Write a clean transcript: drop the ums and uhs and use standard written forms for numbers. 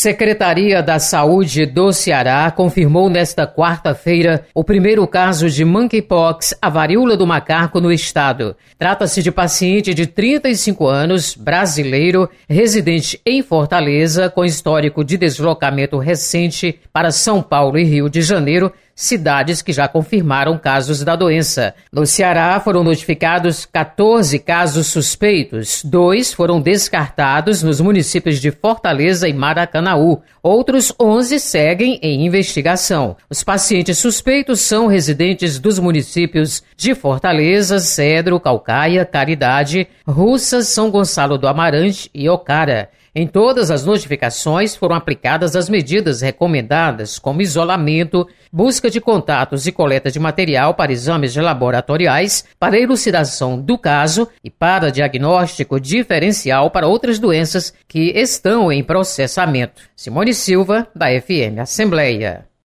Secretaria da Saúde do Ceará confirmou nesta quarta-feira o primeiro caso de monkeypox, a varíola do macaco, no estado. Trata-se de paciente de 35 anos, brasileiro, residente em Fortaleza, com histórico de deslocamento recente para São Paulo e Rio de Janeiro, cidades que já confirmaram casos da doença. No Ceará foram notificados 14 casos suspeitos, 2 foram descartados nos municípios de Fortaleza e Maracanaú. Outros 11 seguem em investigação. Os pacientes suspeitos são residentes dos municípios de Fortaleza, Cedro, Caucaia, Caridade, Russas, São Gonçalo do Amarante e Ocara. Em todas as notificações foram aplicadas as medidas recomendadas, como isolamento, busca de contatos e coleta de material para exames laboratoriais, para elucidação do caso e para diagnóstico diferencial para outras doenças que estão em processamento. Simone Silva, da FM Assembleia.